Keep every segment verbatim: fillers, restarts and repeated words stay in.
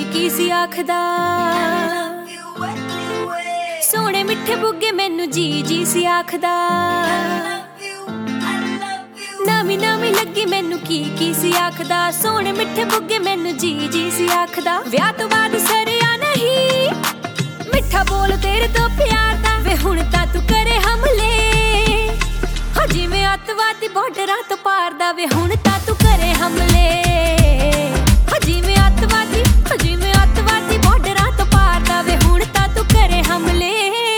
की सी आखदा सोने मिठे बुगे मैनू जी जी सी आखदा नवी नवी लगी मैनू की की सी आखदा सोने मिठे बुगे मैनू जी जी सी आखदा विआह तो बाद सरिया नहीं मिठा बोल तेरे तो प्यार दा वे हुण तां तू करे हमले हो जिवें अतवादी बॉर्डरां तो पार दा वे हुण तां तू करे हमले हो जिवें अतवादी हो जिवें अतवादी बॉर्डरां तो पार दा वे हुण तां तू करे हमले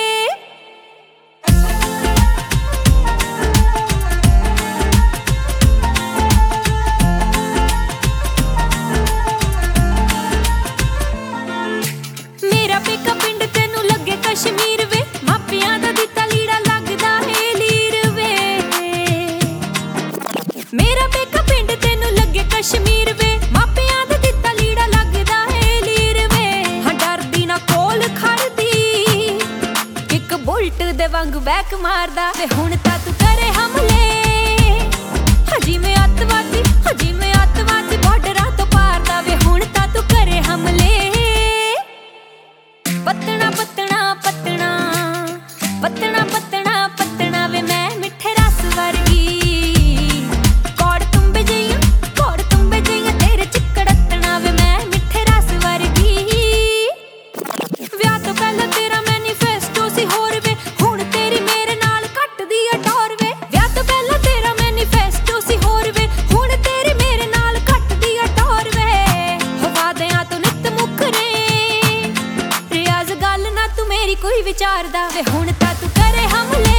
मेरा पेका पिंड तेनू लगे कश्मीर वे मापियां दा दिता लीड़ा लगदा है लीर वे मेरा पेका पिंड तेनू लगे कश्मीर वे मापियां दा दिता लीड़ा लगदा है लीर वे हां डरदी ना कोल खड़दी इक बुलट दे वांग बैक मारदा वे हुण तां तू करे हमले हां जिवें अतवादी हां जिवें अतवादी बॉर्डरां तो पार दा वे हुण तां तू करे हमले पत्तना पत्तना पत्तना पत्तना पत्तना पत्तना वे मैं मिठे रस वर्गी कौड़ तुम्बे जइया कौड़ तुम्बे जइया तेरे चिकड़तना वे मैं मिठे रस वर्गी विआह तो पहला तेरा मैनीफेस्टो सी होर वे हुण तेरी मेरे नाल कटदी आ टोर वे विआह तो पहला तेरा मैनीफेस्टो सी होर वे हुण तेरी मेरे नाल कटदी आ टोर वे हो वादियां तो नित मुकरे गल ना तू मेरी कोई विचारदा वे हुण तां तू करे हमले